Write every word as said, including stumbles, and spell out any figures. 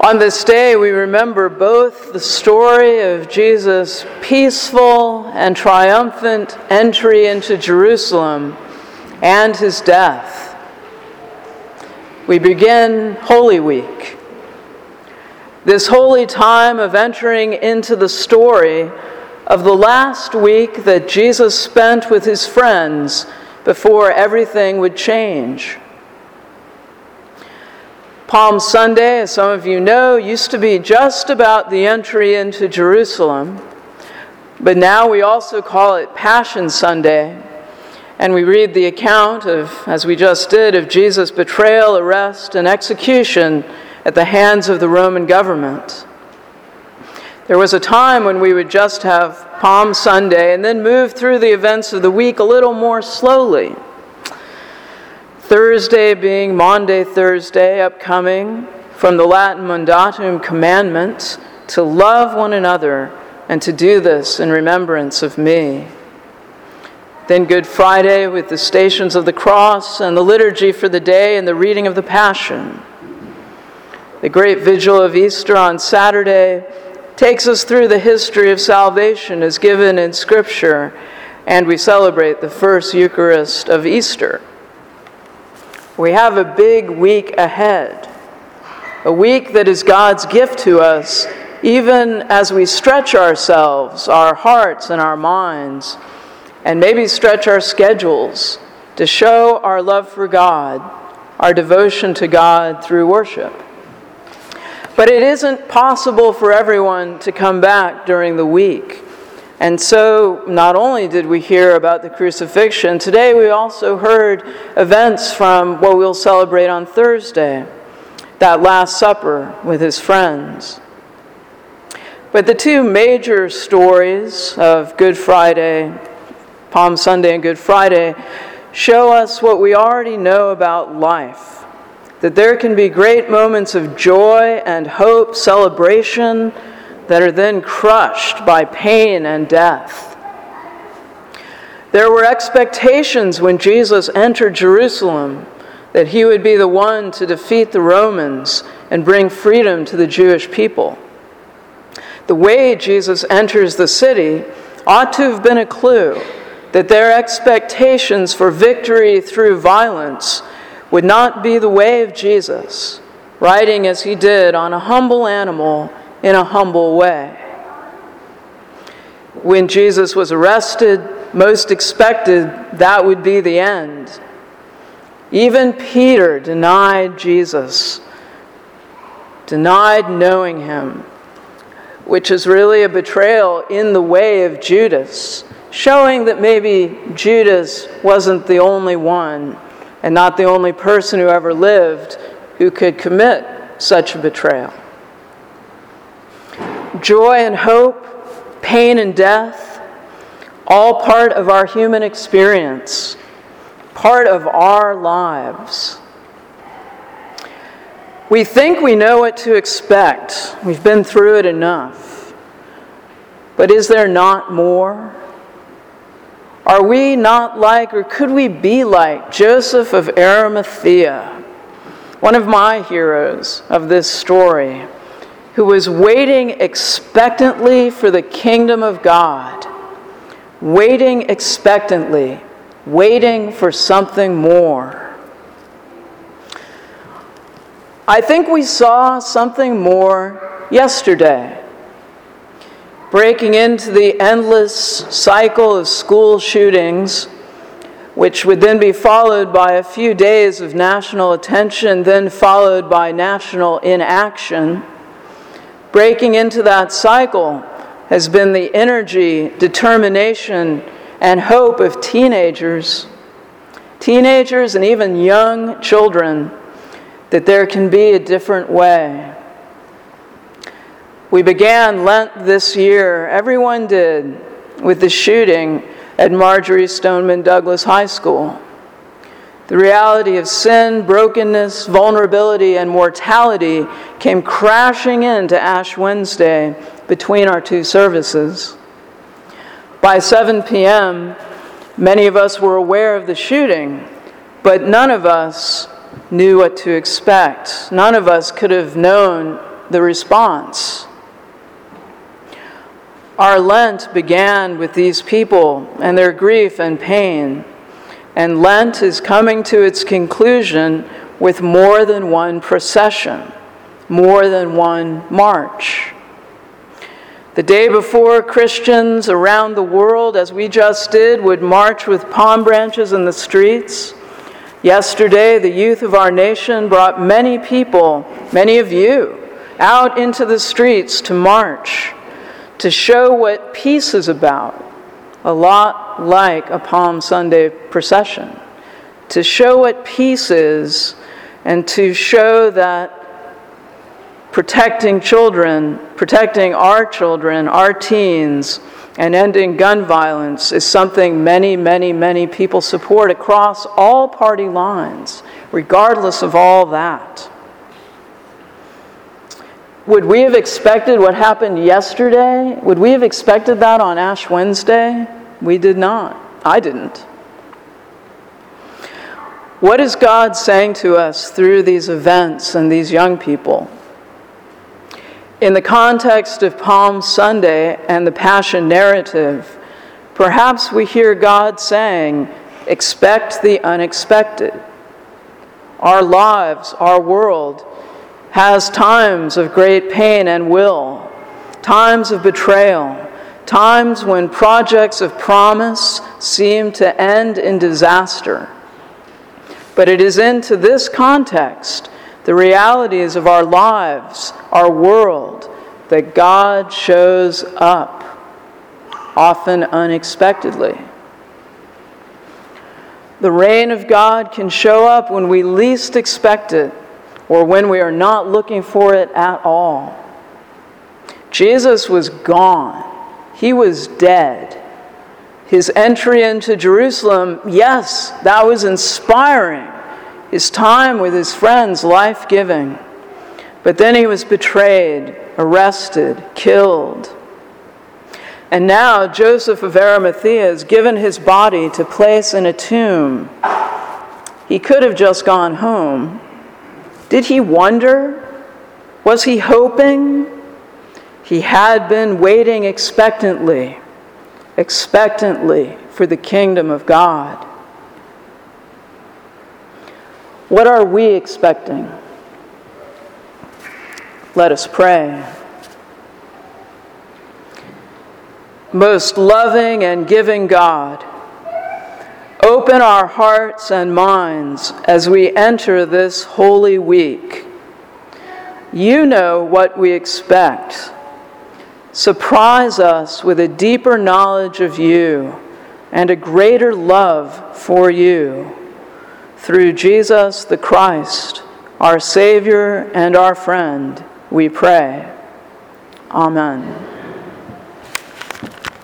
On this day, we remember both the story of Jesus' peaceful and triumphant entry into Jerusalem and his death. We begin Holy Week, this holy time of entering into the story of the last week that Jesus spent with his friends before everything would change. Palm Sunday, as some of you know, used to be just about the entry into Jerusalem, but now we also call it Passion Sunday, and we read the account of, as we just did, of Jesus' betrayal, arrest, and execution at the hands of the Roman government. There was a time when we would just have Palm Sunday and then move through the events of the week a little more slowly. Thursday being Maundy Thursday, upcoming, from the Latin Mundatum commandment to love one another and to do this in remembrance of me. Then Good Friday with the Stations of the Cross and the liturgy for the day and the reading of the Passion. The great vigil of Easter on Saturday takes us through the history of salvation as given in Scripture, and we celebrate the first Eucharist of Easter. We have a big week ahead, a week that is God's gift to us, even as we stretch ourselves, our hearts and our minds, and maybe stretch our schedules to show our love for God, our devotion to God through worship. But it isn't possible for everyone to come back during the week. And so, not only did we hear about the crucifixion, today we also heard events from what we'll celebrate on Thursday, that Last Supper with his friends. But the two major stories of Good Friday, Palm Sunday and Good Friday, show us what we already know about life, that there can be great moments of joy and hope, celebration, that are then crushed by pain and death. There were expectations when Jesus entered Jerusalem that he would be the one to defeat the Romans and bring freedom to the Jewish people. The way Jesus enters the city ought to have been a clue that their expectations for victory through violence would not be the way of Jesus, riding as he did on a humble animal in a humble way. When Jesus was arrested, most expected that would be the end. Even Peter denied Jesus, denied knowing him, which is really a betrayal in the way of Judas, showing that maybe Judas wasn't the only one and not the only person who ever lived who could commit such a betrayal. Joy and hope, pain and death, all part of our human experience, part of our lives. We think we know what to expect. We've been through it enough. But is there not more? Are we not like, or could we be like, Joseph of Arimathea, one of my heroes of this story, who was waiting expectantly for the kingdom of God, waiting expectantly, waiting for something more. I think we saw something more yesterday, breaking into the endless cycle of school shootings, which would then be followed by a few days of national attention, then followed by national inaction. Breaking into that cycle has been the energy, determination, and hope of teenagers, teenagers and even young children, that there can be a different way. We began Lent this year, everyone did, with the shooting at Marjory Stoneman Douglas High School. The reality of sin, brokenness, vulnerability, and mortality came crashing into Ash Wednesday between our two services. By seven p.m., many of us were aware of the shooting, but none of us knew what to expect. None of us could have known the response. Our Lent began with these people and their grief and pain, and Lent is coming to its conclusion with more than one procession, more than one march. The day before, Christians around the world, as we just did, would march with palm branches in the streets. Yesterday, the youth of our nation brought many people, many of you, out into the streets to march, to show what peace is about, a lot like a Palm Sunday procession, to show what peace is and to show that protecting children, protecting our children, our teens, and ending gun violence is something many, many, many people support across all party lines, regardless of all that. Would we have expected what happened yesterday? Would we have expected that on Ash Wednesday? We did not. I didn't. What is God saying to us through these events and these young people? In the context of Palm Sunday and the Passion narrative, perhaps we hear God saying, expect the unexpected. Our lives, our world, has times of great pain and will, times of betrayal, times when projects of promise seem to end in disaster. But it is into this context, the realities of our lives, our world, that God shows up, often unexpectedly. The reign of God can show up when we least expect it, or when we are not looking for it at all. Jesus was gone. He was dead. His entry into Jerusalem, yes, that was inspiring. His time with his friends, life-giving. But then he was betrayed, arrested, killed. And now Joseph of Arimathea has given his body to place in a tomb. He could have just gone home. Did he wonder? Was he hoping? He had been waiting expectantly, expectantly for the kingdom of God. What are we expecting? Let us pray. Most loving and giving God, open our hearts and minds as we enter this Holy Week. You know what we expect. Surprise us with a deeper knowledge of you and a greater love for you. Through Jesus the Christ, our Savior and our friend, we pray. Amen.